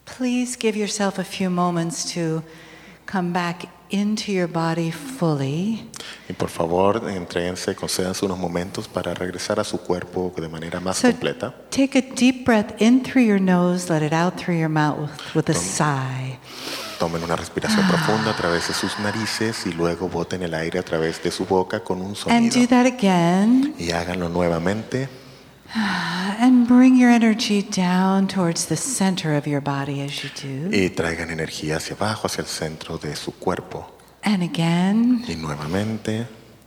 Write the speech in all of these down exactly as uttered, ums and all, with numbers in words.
please give yourself a few moments to come back into your body fully. Y por favor, entréguense, concédanse unos momentos para regresar a su cuerpo de manera más So completa. take a deep breath in through your nose, let it out through your mouth with a sigh. Tomen una respiración profunda a través de sus narices y luego boten el aire a través de su boca con un And do sonido. that again. Y háganlo nuevamente. And bring your energy down towards the center of your body as you do. Y traigan energía hacia abajo, hacia el centro de su cuerpo. And again. Y nuevamente.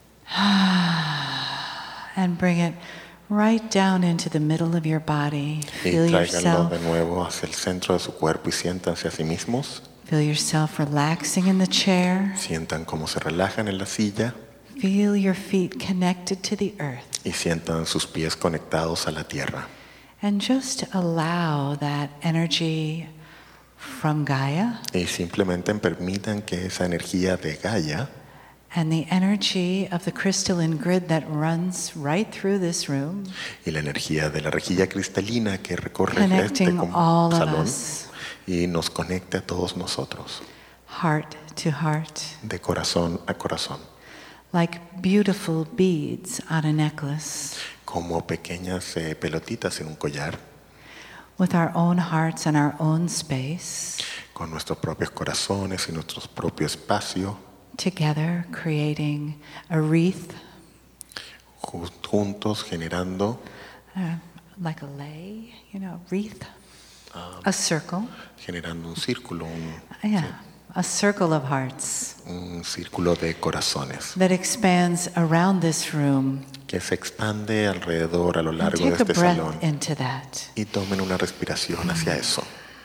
And bring it right down into the middle of your body. Y Feel tráiganlo yourself, de nuevo hacia el centro de su cuerpo y siéntanse a sí mismos. feel yourself relaxing in the chair. Sientan cómo se relajan en la silla Feel your feet connected to the earth. y sientan sus pies conectados a la tierra. And just allow that energy from Gaia Y simplemente permitan que esa energía de Gaia and the energy of the crystalline grid that runs right through this room, y la energía de la rejilla cristalina que recorre este connecting com- all of salón us, y nos conecte a todos nosotros, heart to heart, de corazón a corazón, like beautiful beads on a necklace, como pequeñas eh, pelotitas en un collar, with our own hearts and our own space, con nuestros propios corazones y nuestro propio espacio, together creating a wreath, ju- juntos generando uh, like a lei, you know, wreath, a circle, generando un círculo, un, yeah, a circle of hearts un círculo de corazones that expands around this room. que se expande alrededor a lo And largo de take a este breath salón. into that Y tomen una respiración hacia eso.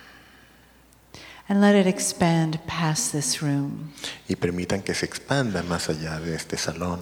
and let it expand past this room, Y permitan que se expanda más allá de este salón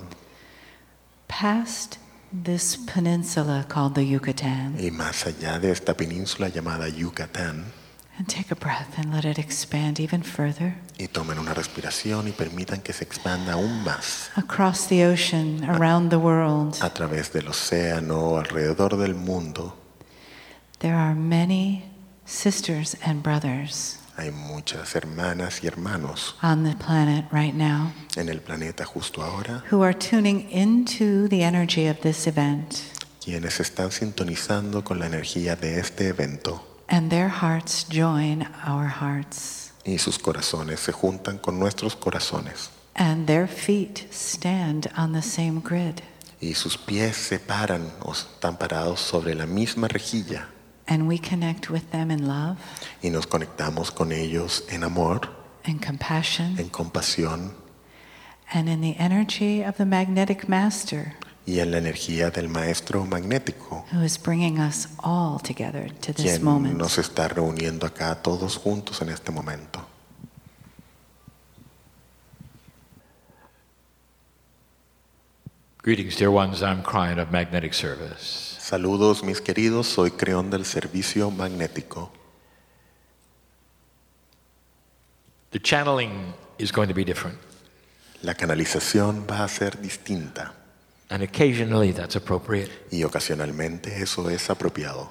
past this peninsula called the Yucatan. y más allá de esta península llamada Yucatán. And take a breath and let it expand even further Y tomen una respiración y permitan que se expanda aún más across the ocean, around the world. a través del océano, alrededor del mundo. There are many sisters and brothers Hay muchas hermanas y hermanos on the planet right now en el planeta justo ahora who are tuning into the energy of this event, quienes están sintonizando con la energía de este evento and their hearts join our hearts, y sus corazones se juntan con nuestros corazones and their feet stand on the same grid, y sus pies se paran o están parados sobre la misma rejilla and we connect with them in love y nos conectamos con ellos en amor, and compassion en compasión and in the energy of the magnetic master y en la energía del maestro magnético, who is bringing us all together to this quien moment. nos está reuniendo acá todos juntos en este momento. Greetings, dear ones. I'm Cryon of Magnetic Service. Saludos mis queridos, soy Creón del Servicio Magnético. The channeling is going to be different, La canalización va a ser distinta and occasionally that's appropriate. y ocasionalmente eso es apropiado.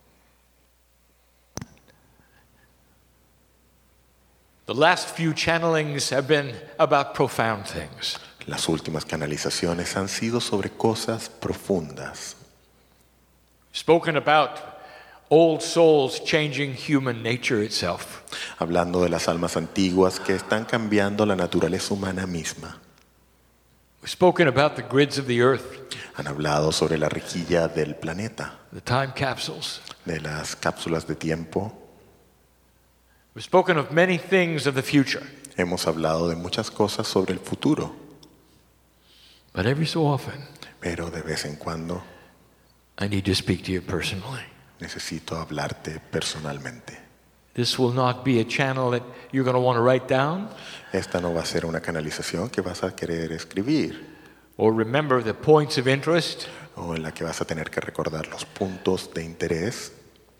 The last few channelings have been about profound things. Las últimas canalizaciones han sido sobre cosas profundas. Spoken about old souls changing human nature itself. Hablando de las almas antiguas que están cambiando la naturaleza humana misma. We've spoken about the grids of the earth, Han hablado sobre la rejilla del planeta, the time capsules. de las cápsulas de tiempo. We've spoken of many things of the future. Hemos hablado de muchas cosas sobre el futuro, But every so often, pero de vez en cuando I need to speak to you personally. necesito hablarte personalmente. This will not be a channel that you're going to want to write down Esta no va a ser una canalización que vas a querer escribir or remember the points of interest. o en la que vas a tener que recordar los puntos de interés.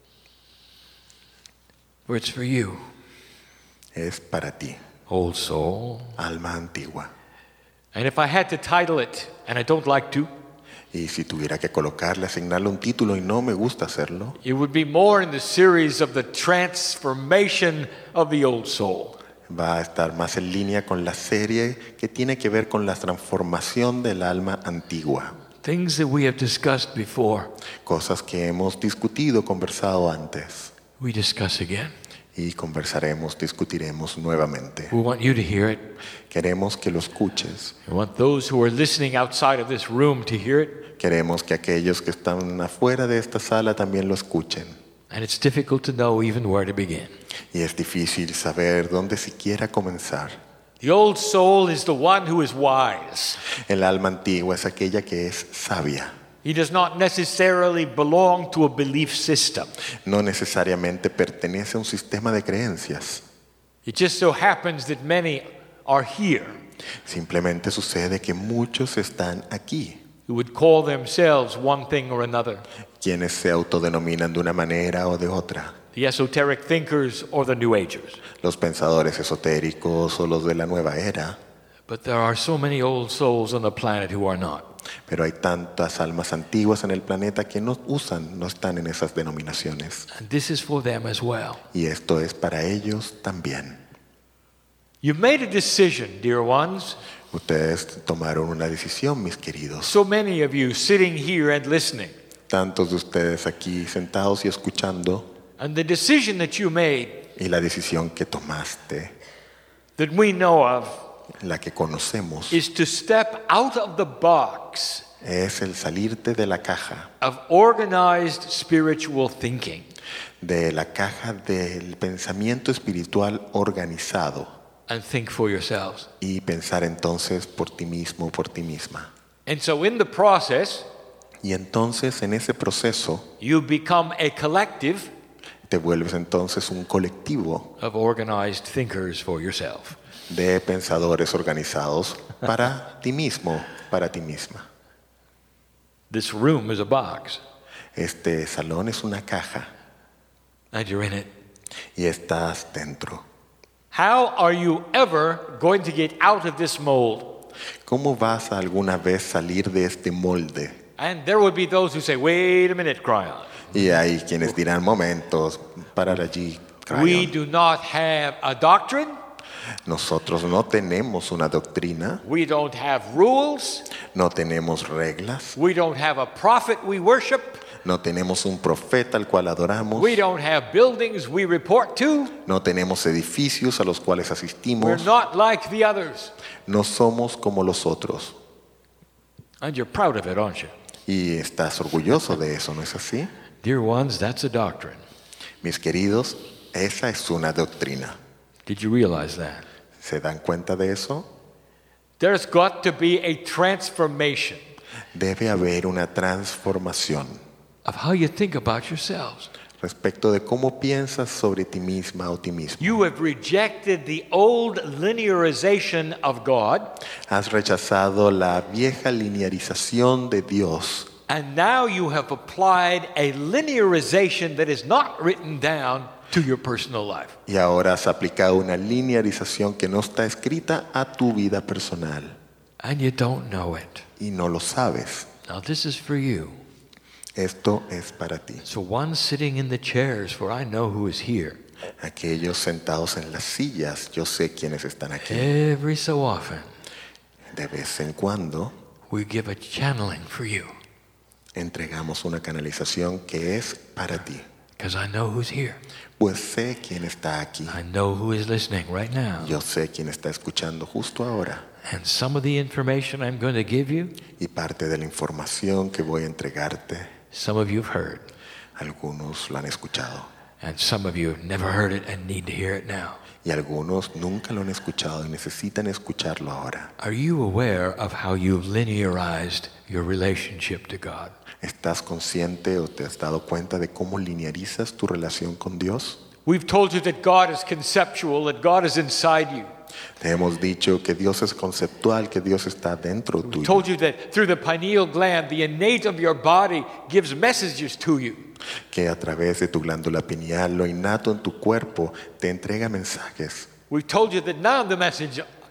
For it's for you, Es para ti, old soul. alma antigua. And if I had to title it, and I don't like to, Y si tuviera que colocarle, asignarle un título y no me gusta hacerlo, it would be more in the series of the transformation of the old soul. va a estar más en línea con la serie que tiene que ver con la transformación del alma antigua. Things that we have discussed before, Cosas que hemos discutido, conversado antes. we discuss again. Y conversaremos, discutiremos nuevamente. We want you to hear it. Queremos que lo escuches. We want those who are listening outside of this room to hear it. Queremos que aquellos que están afuera de esta sala también lo escuchen. And it's difficult to know even where to begin. Y es difícil saber dónde siquiera comenzar. The old soul is the one who is wise. El alma antigua es aquella que es sabia. He does not necessarily belong to a belief system. No necesariamente pertenece a un sistema de creencias. It just so happens that many are here Simplemente sucede que muchos están aquí, who would call themselves one thing or another. quienes se autodenominan de una manera o de otra. The esoteric thinkers or the New Agers. Los pensadores esotéricos o los de la nueva era. But there are so many old souls on the planet who are not. Pero hay tantas almas antiguas en el planeta que no usan, no están en esas denominaciones. And this is for them as well. Y esto es para ellos también. You've made a decision, dear ones. Ustedes tomaron una decisión, mis queridos. So many of you sitting here and listening. Tantos de ustedes aquí sentados y escuchando. And the decision that you made, Y la decisión que tomaste, that we know of, la que conocemos, is to step out of the box es el salirte de la caja, of organized spiritual thinking de la caja del pensamiento espiritual organizado and think for yourselves. y pensar entonces por ti mismo, por ti misma. And so in the process, Y entonces en ese proceso you become a collective te vuelves entonces un colectivo of organized thinkers for yourself. de pensadores organizados para ti mismo, para ti misma. This room is a box, Este salón es una caja and you're in it. y estás dentro. How are you ever going to get out of this mold? ¿Cómo vas a alguna vez salir de este molde? And there would be those who say, wait a minute, Cryon. Y hay quienes dirán, momentos, parar allí. We Cryon. do not have a doctrine. Nosotros no tenemos una doctrina, We don't have rules. no tenemos reglas, We don't have a prophet we worship. no tenemos un profeta al cual adoramos, We don't have buildings we report to. no tenemos edificios a los cuales We're asistimos, not like the others. no somos como los otros. And you're proud of it, aren't you? Y estás orgulloso de eso, ¿no es así? Dear ones, that's a doctrine. Mis queridos, esa es una doctrina. Did you realize that? ¿Se dan cuenta de eso? There's got to be a transformation Debe haber una transformación of how you think about yourselves. respecto de cómo piensas sobre ti misma o ti mismo. You have rejected the old linearization of God, Has rechazado la vieja linearización de Dios and now you have applied a linearization that is not written down to your personal life. y ahora has aplicado una linearización que no está escrita a tu vida personal And you don't know it. y no lo sabes. Now, this is for you. Esto es para ti. So, one sitting in the chairs, for I know who is here. Aquellos sentados en las sillas, yo sé quiénes están aquí. Every so often, De vez en cuando we give a channeling for you, entregamos una canalización que es para ti. because I know who's here. Pues sé quién está aquí. I know who is listening right now. Yo sé quién está escuchando justo ahora. And some of the information I'm going to give you, Y parte de la información que voy a entregarte, some of you have heard, algunos lo han escuchado. and some of you have never heard it and need to hear it now. Y algunos nunca lo han escuchado y necesitan escucharlo ahora. Are you aware of how you've linearized your relationship to God? ¿Estás consciente o te has dado cuenta de cómo linearizas tu relación con Dios? We've told you that God is conceptual, that God is inside you. Te hemos dicho que Dios es conceptual, que Dios está dentro We tuyo. told you that through the pineal gland, the innate of your body gives messages to you. Que a través de tu glándula pineal, lo innato en tu cuerpo, te entrega mensajes. We've told you that none of the message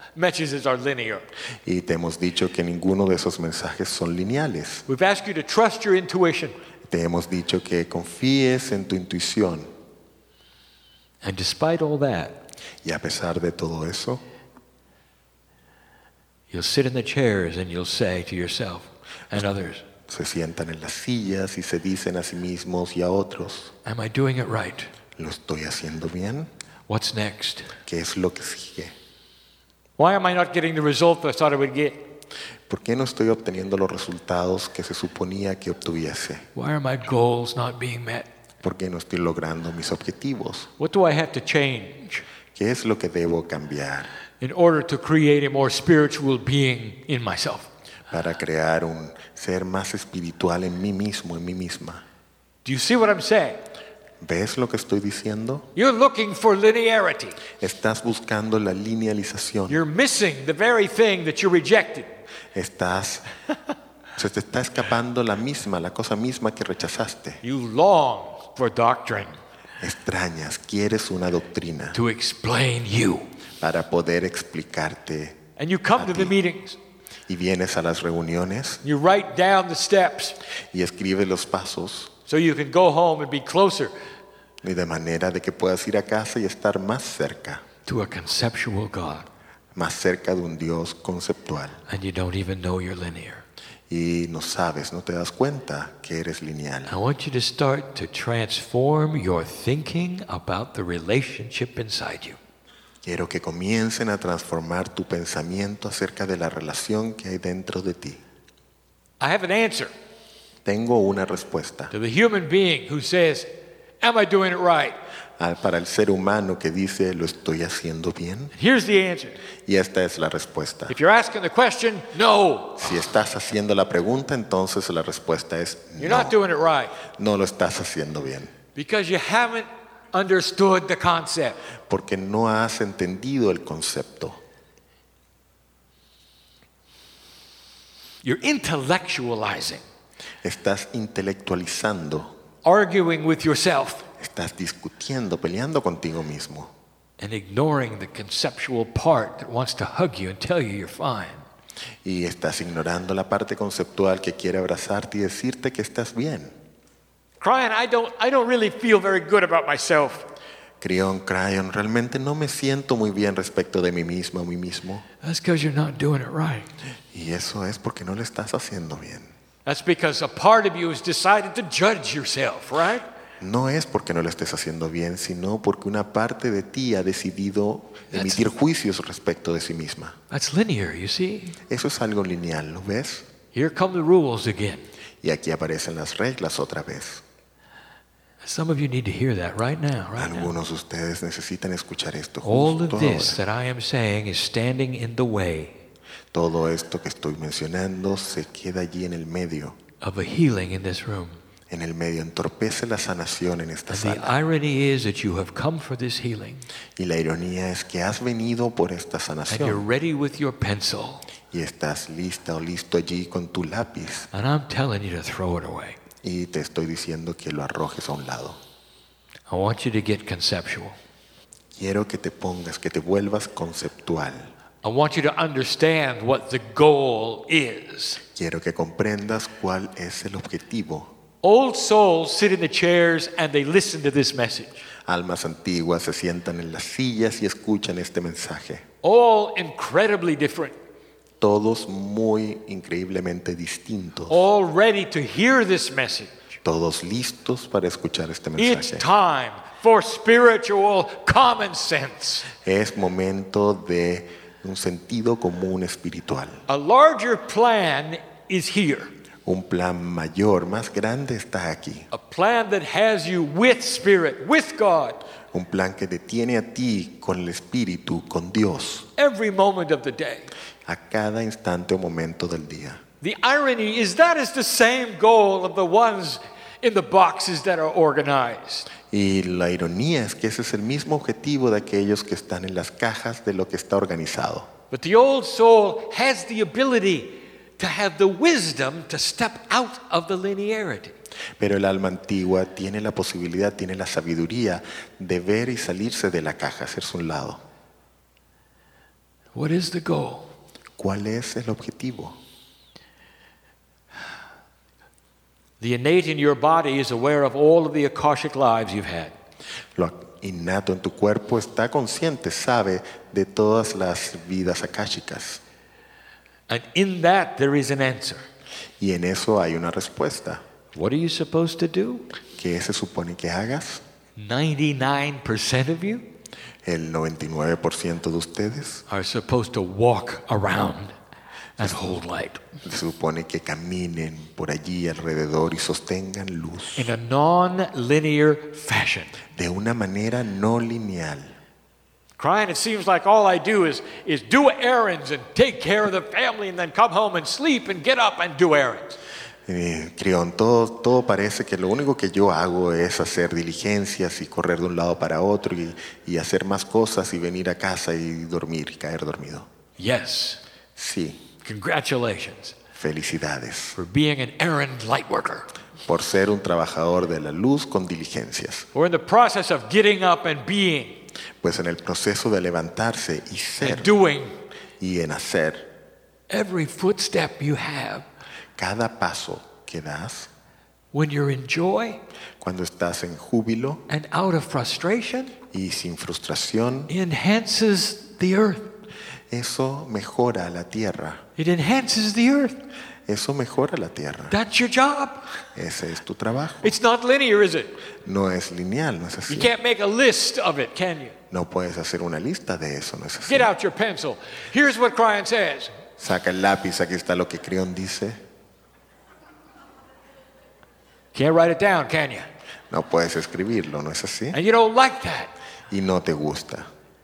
messages are linear. Y te hemos dicho que ninguno de esos mensajes son lineales. We've asked you to trust your intuition. Te hemos dicho que confíes en tu intuición. And despite all that, Y a pesar de todo eso, you'll sit in the chairs and you'll say to yourself and others, se sientan en las sillas y se dicen a sí mismos y a otros, am I doing it right? ¿lo estoy haciendo bien? What's next? ¿Qué es lo que sigue? Why am I not getting the result I thought I would get? ¿Por qué no estoy obteniendo los resultados que se suponía que obtuviese? Why are my goals not being met? ¿Por qué no estoy logrando mis objetivos? What do I have to change ¿Qué es lo que debo cambiar in order to create a more spiritual being in myself? para crear un ser más espiritual en mí mismo, en mí misma? Do you see what I'm saying? ¿Ves lo que estoy diciendo? You're looking for linearity. Estás buscando la linealización. You're missing the very thing that you rejected. Estás, se te está escapando la misma, la cosa misma que rechazaste. You long for doctrine Extrañas, quieres una doctrina to explain you. para poder explicarte. And you come to the meetings. Y vienes a las reuniones You write down the steps y escribes los pasos, so you can go home and be closer y de manera de que puedas ir a casa y estar más cerca, to a conceptual God. más cerca de un Dios conceptual. And you don't even know you're linear. Y no sabes, no te das cuenta que eres lineal. I want you to start to transform your thinking about the relationship inside you. Quiero que comiencen a transformar tu pensamiento acerca de la relación que hay dentro de ti. I have an answer Tengo una respuesta to the human being who says, am I doing it right? ah, para el ser humano que dice, ¿lo estoy haciendo bien? Here's the answer. Y esta es la respuesta. If you're asking the question, no, Si estás haciendo la pregunta, entonces la respuesta es you're no. not doing it right No lo estás haciendo bien. because you haven't understood the concept. Porque no has entendido el concepto. You're intellectualizing, Estás intelectualizando. arguing with yourself, Estás discutiendo, peleando contigo mismo. and ignoring the conceptual part that wants to hug you and tell you you're fine. Y estás ignorando la parte conceptual que quiere abrazarte y decirte que estás bien. Crying, I don't, I don't really feel very good about myself. Crión, Crayon, realmente no me siento muy bien respecto de mí mismo o mí mismo. That's because you're not doing it right. Y eso es porque no lo estás haciendo bien. That's because a part of you has decided to judge yourself, right? No es porque no lo estés haciendo bien, sino porque una parte de ti ha decidido emitir juicios respecto de sí misma. That's linear, you see. Eso es algo lineal, ¿lo ves? Here come the rules again. Y aquí aparecen las reglas otra vez. Some of you need to hear that right now, right now. Algunos de ustedes necesitan escuchar esto All justo of this ahora. that I am saying is standing in the way Todo esto que estoy mencionando se queda allí en el medio. of a healing in this room. En el medio entorpece la sanación en esta And the sala. irony is that you have come for this healing Y la ironía es que has venido por esta and you're sanación ready with your pencil. y estás lista o listo allí con tu lápiz And I'm telling you to throw it away. y te estoy diciendo que lo arrojes a un lado. I want you to get conceptual. Quiero que te pongas, que te vuelvas conceptual. I want you to understand what the goal is. Quiero que comprendas cuál es el objetivo. Old souls sit in the chairs and they listen to this message. Almas antiguas se sientan en las sillas y escuchan este mensaje. All incredibly different. Todos muy increíblemente distintos. All ready to hear this message. Todos listos para escuchar este It's mensaje. time for spiritual common sense. Es momento de un sentido común espiritual. A larger plan is here. Un plan mayor, más grande está aquí. A plan that has you with Spirit, with God, Un plan que te tiene a ti con el Espíritu, con Dios, every moment of the day. a cada instante o momento del día. The irony is that is the same goal of the ones in the boxes that are organized. Y la ironía es que ese es el mismo objetivo de aquellos que están en las cajas de lo que está organizado. But the old soul has the ability to have the wisdom to step out of the linearity. Pero el alma antigua tiene la posibilidad, tiene la sabiduría de ver y salirse de la caja, hacerse un lado. What is the goal? ¿Cuál es el objetivo? The innate in your body is aware of all of the Akashic lives you've had. Lo innato en tu cuerpo está consciente, sabe de todas las vidas akáshicas. And in that there is an answer. Y en eso hay una respuesta. What are you supposed to do? ¿Qué se supone que hagas? ninety-nine percent of you El noventa y nueve por ciento de ustedes are supposed to walk around and hold light se supone que caminen por allí alrededor y sostengan luz in a non-linear fashion. de una manera no lineal. Crying, it seems like all I do is, is do errands and take care of the family and then come home and sleep and get up and do errands. Eh, Crión, todo, todo parece que lo único que yo hago es hacer diligencias y correr de un lado para otro y, y hacer más cosas y venir a casa y dormir y caer dormido. Yes, Sí, congratulations felicidades for being an errand light worker. por ser un trabajador de la luz con diligencias. We're in the process of getting up and being Pues en el proceso de levantarse y and ser doing. y en hacer, Every footstep you have, cada paso que das, when you're in joy cuando estás en júbilo and out of frustration, y sin frustración, enhances the earth. eso mejora la tierra. It enhances the earth. Eso mejora la tierra. That's your job. Ese es tu trabajo. It's not linear, is it? No es lineal, no es así. You can't make a list of it, can you? No puedes hacer una lista de eso, no es así. Get out your pencil. Here's what Cryon says. Saca el lápiz, aquí está lo que Crión dice. Can't write it down, can you? No puedes escribirlo, ¿no es así? And you don't like that. Y no te gusta.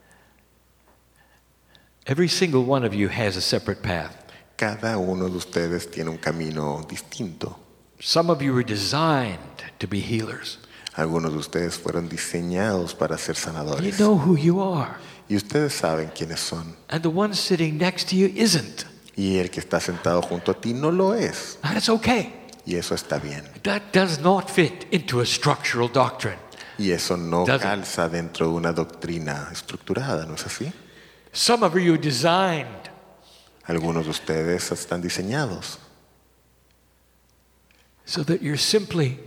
Every single one of you has a separate path. Cada uno de ustedes tiene un camino distinto. Some of you were designed to be healers. Algunos de ustedes fueron diseñados para ser You sanadores. know who you are. Y ustedes saben quiénes son. And the one sitting next to you isn't. Y el que está sentado junto a ti no lo es. And it's okay. Y eso está bien. That does not fit into a structural doctrine. Y eso no Doesn't. calza dentro de una doctrina estructurada, ¿no es así? Some of you are designed Algunos de ustedes están diseñados so that you're simply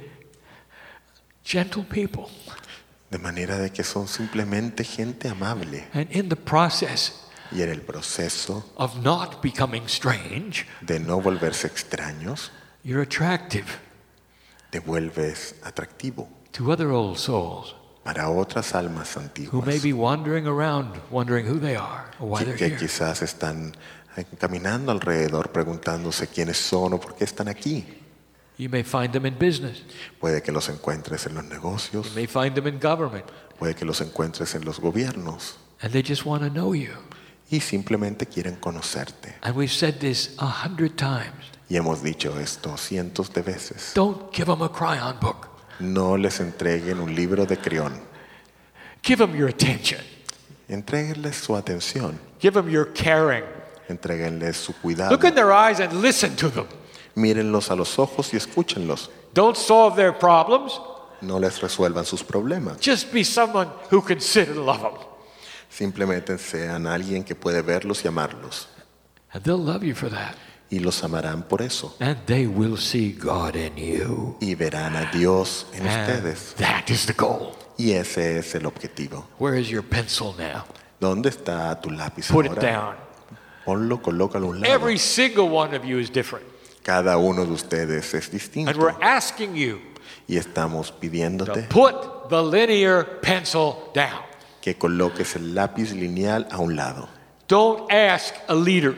gentle people. de manera de que son simplemente gente amable. And in the process Y en el proceso of not becoming strange, de no volverse extraños, you're attractive te vuelves atractivo to other old souls para otras almas who antiguas may be wandering around wondering who they are or why que, they're que here. quizás están caminando alrededor preguntándose quiénes son o por qué están aquí. You may find them in business. Puede que los encuentres en los You negocios, may find them in government. puede que los encuentres en los gobiernos And they just want to know you. y simplemente quieren conocerte. And we've said this a hundred times. Y hemos dicho esto cientos de veces. Don't give them a Cryon book. No les entreguen un libro de Crión. Give them your attention. Entréguenles su atención. Give them your caring. Entréguenles su cuidado. Look in their eyes and listen to them. Mírenlos a los ojos y escúchenlos. Don't solve their problems. No les resuelvan sus problemas. Just be someone who can sit and love them. Simplemente sean alguien que puede verlos y amarlos. And they'll love you for that. Y los amarán por eso. And they will see God in you. Y verán a Dios en And ustedes. that is the goal. Y ese es el objetivo. Where is your pencil now? ¿Dónde está tu lápiz Put it ahora? down. Ponlo, colócalo a un lado. Every single one of you is different. Cada uno de ustedes es distinto. And we're asking you Y estamos to pidiéndote put the linear pencil down. que coloques el lápiz lineal a un lado. Don't ask a leader,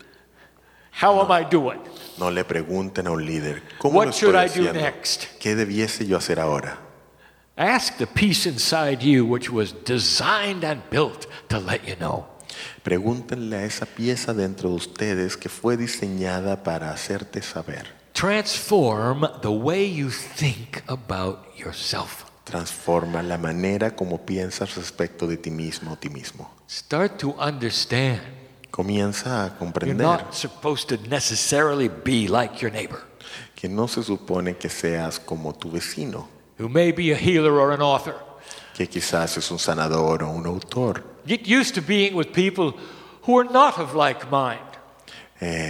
how am I doing? No le pregunten a un líder, ¿cómo lo What should estoy I do haciendo? next? ¿Qué debiese yo hacer ahora? Ask the peace inside you, which was designed and built to let you know. Pregúntenle a esa pieza dentro de ustedes que fue diseñada para hacerte saber. Transform the way you think about yourself. Transforma la manera como piensas respecto de ti mismo o ti mismo. Start to understand Comienza a you're comprender not supposed to necessarily be like your neighbor, que no se supone que seas como tu vecino, who may be a healer or an author. que quizás es un sanador o un autor. Get used to being with people who are not of like mind. Eh,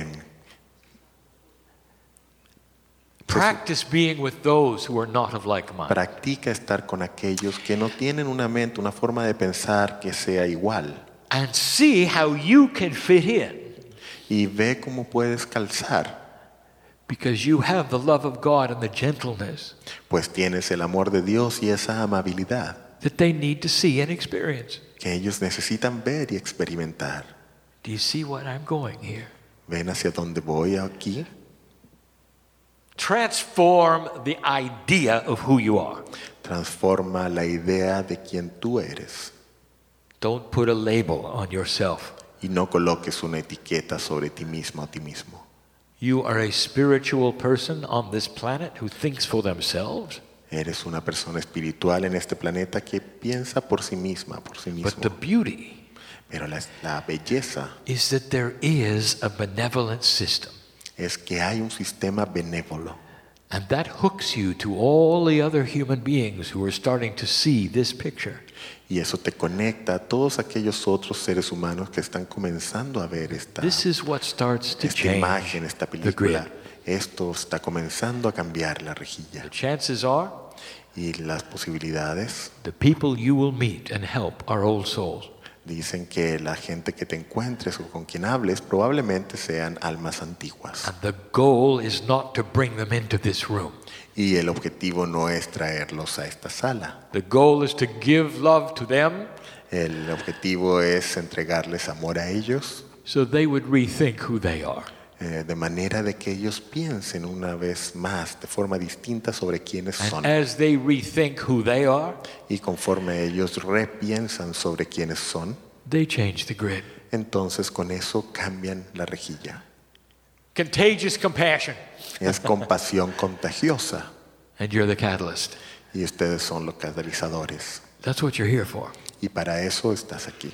Practice being with those who are not of like mind. practica estar con aquellos que no tienen una mente, una forma de pensar que sea igual. And see how you can fit in. Y ve cómo puedes calzar, Because you have the love of God and the gentleness pues tienes el amor de Dios y esa amabilidad that they need to see and experience. que ellos necesitan ver y experimentar. Do you see what I'm going here? ¿Ven hacia dónde voy aquí? Transform the idea of who you are. Transforma la idea de quién tú eres Don't put a label on yourself. y no coloques una etiqueta sobre ti mismo o ti mismo. You are a spiritual person on this planet who thinks for themselves, Eres una persona espiritual en este planeta que piensa por sí misma, por sí but the mismo. beauty Pero la, la belleza is that there is a benevolent system, es que hay un sistema benévolo and that hooks you to all the other human beings who are starting to see this picture. y eso te conecta a todos aquellos otros seres humanos que están comenzando a ver esta, This is what starts to esta change imagen, esta the película. grid. Esto está comenzando a cambiar la rejilla The chances are y las posibilidades the people you will meet and help are old souls. dicen que la gente que te encuentres o con quien hables probablemente sean almas antiguas. And the goal is not to bring them into this room. Y el objetivo no es traerlos a esta sala. The goal is to give love to them El objetivo es entregarles amor a ellos, so they would rethink who they are. eh, de manera de que ellos piensen una vez más de forma distinta sobre quiénes son. And as they rethink who they are, Y conforme ellos repiensan sobre quiénes son, they change the grid. entonces con eso cambian la rejilla. Contagious compassion. Es compasión contagiosa And you're the catalyst. y ustedes son los catalizadores. That's what you're here for. Y para eso estás aquí.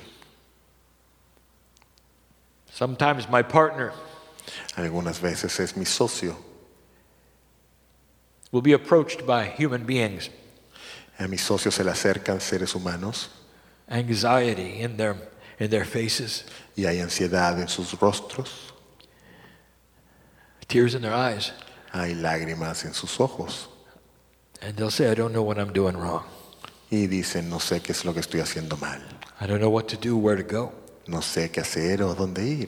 Sometimes my partner Algunas veces es mi socio. will be approached by human beings, A mi socio se le acercan seres humanos anxiety in their in their faces, y hay ansiedad en sus rostros, tears in their eyes, hay lágrimas en sus ojos and they'll say, I don't know what I'm doing wrong. y dicen, no sé qué es lo que estoy haciendo mal, I don't know what to do, where to go. no sé qué hacer o dónde ir.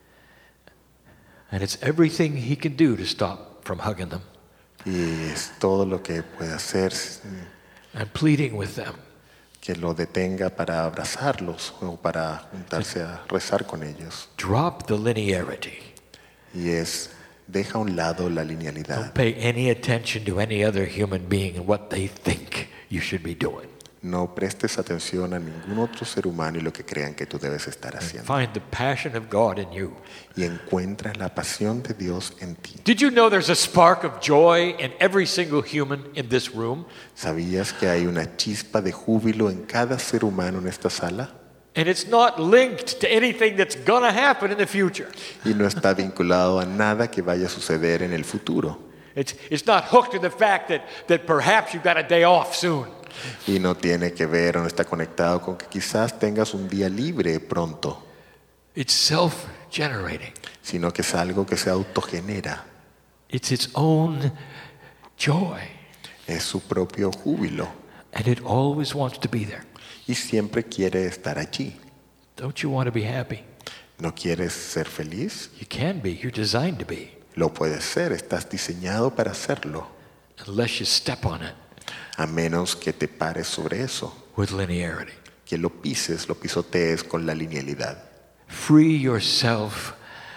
And it's everything he can do to stop from hugging them Y es todo lo que puede hacer and pleading with them. que lo detenga para abrazarlos o para juntarse a rezar con ellos. Drop the linearity. Y es, deja a un lado la linealidad. Don't pay any attention to any other human being and what they think you should be doing. No prestes atención a ningún otro ser humano y lo que crean que tú debes estar haciendo. Find the passion of God in you. Y encuentras la pasión de Dios en ti. Did you know there's a spark of joy in every single human in this room? ¿Sabías que hay una chispa de júbilo en cada ser humano en esta sala? And it's not linked to anything that's going to happen in the future. Y no está vinculado a nada que vaya a suceder en el futuro. It's, it's not hooked to the fact that, that perhaps you've got a day off soon. Y no tiene que ver o no está conectado con que quizás tengas un día libre pronto, It's self-generating. sino que es algo que se autogenera. It's its own joy. Es su propio júbilo And it always wants to be there. y siempre quiere estar allí. Don't you want to be happy? ¿No quieres ser feliz? You can be. You're designed to be. Lo puedes ser, estás diseñado para hacerlo, Unless you step on it a menos que te pares sobre eso, with linearity. que lo pises, lo pisotees con la linealidad. Free yourself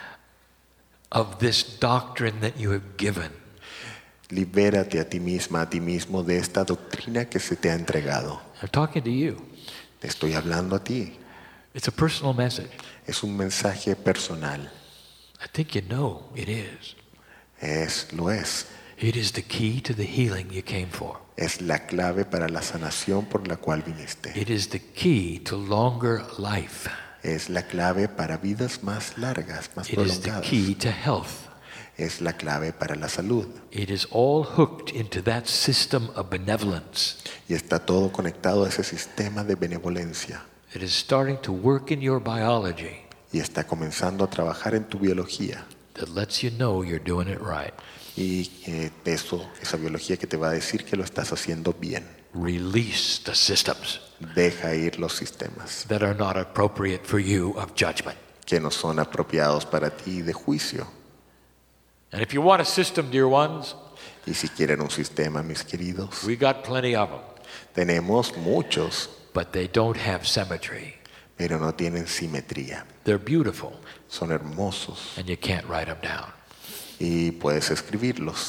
of this doctrine that you have given. Libérate a ti misma, a ti mismo de esta doctrina que se te ha entregado. I'm talking to you. Te estoy hablando a ti. It's a personal message. Es un mensaje personal. I think you know it is. Es, lo es. It is the key to the healing you came for. Es la clave para la sanación por la cual viniste. It is the key to longer life. Es la clave para vidas más largas, más It is the prolongadas. key to health. Es la clave para la salud. It is all hooked into that system of benevolence. Y está todo conectado a ese sistema de benevolencia. It is starting to work in your biology. y está comenzando a trabajar en tu biología. that lets you know you're doing it right. Y eh, eso, esa biología que te va a decir que lo estás haciendo bien. Release the systems Deja ir los sistemas that are not appropriate for you of judgment. que no son apropiados para ti de juicio. And if you want a system, dear ones, Y si quieren un sistema, mis queridos, we got plenty of them, tenemos muchos, but they don't have symmetry. pero no tienen simetría. They're beautiful, Son hermosos and you can't write them down. y puedes escribirlos.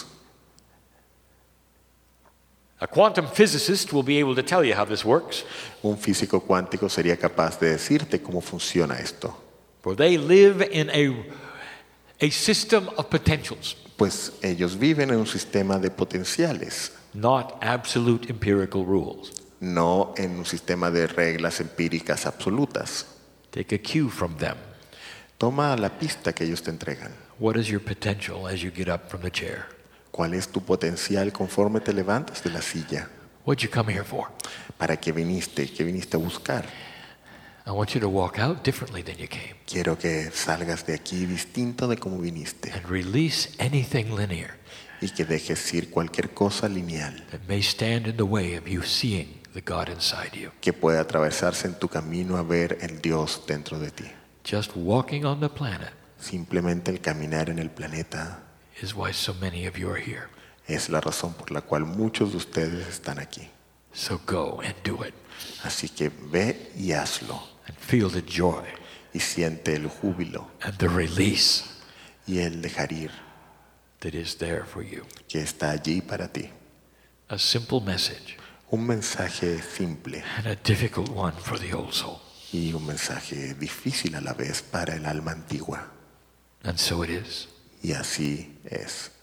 A quantum physicist will be able to tell you how this works, Un físico cuántico sería capaz de decirte cómo funciona esto, for they live in a, a system of potentials, pues ellos viven en un sistema de potenciales, not absolute empirical rules. no en un sistema de reglas empíricas absolutas. Take a cue from them. Toma la pista que ellos te entregan. What is your potential as you get up from the chair? ¿Cuál es tu potencial conforme te levantas de la silla? What'd you come here for? ¿Para qué viniste? ¿Qué viniste a buscar? I want you to walk out differently than you came Quiero que salgas de aquí distinto de cómo viniste and release anything linear y que dejes ir cualquier cosa lineal that may stand in the way of you seeing the God inside you. que pueda atravesarse en tu camino a ver el Dios dentro de ti. Just walking on the planet Simplemente el caminar en el planeta is why so many of you are here. es la razón por la cual muchos de ustedes están aquí. So go and do it Así que ve y hazlo and feel the joy y siente el júbilo and the release y el dejar ir that is there for you. que está allí para ti. A simple message Un mensaje simple and a difficult one for the old soul. y un mensaje difícil a la vez para el alma antigua. And so it is. Y así es.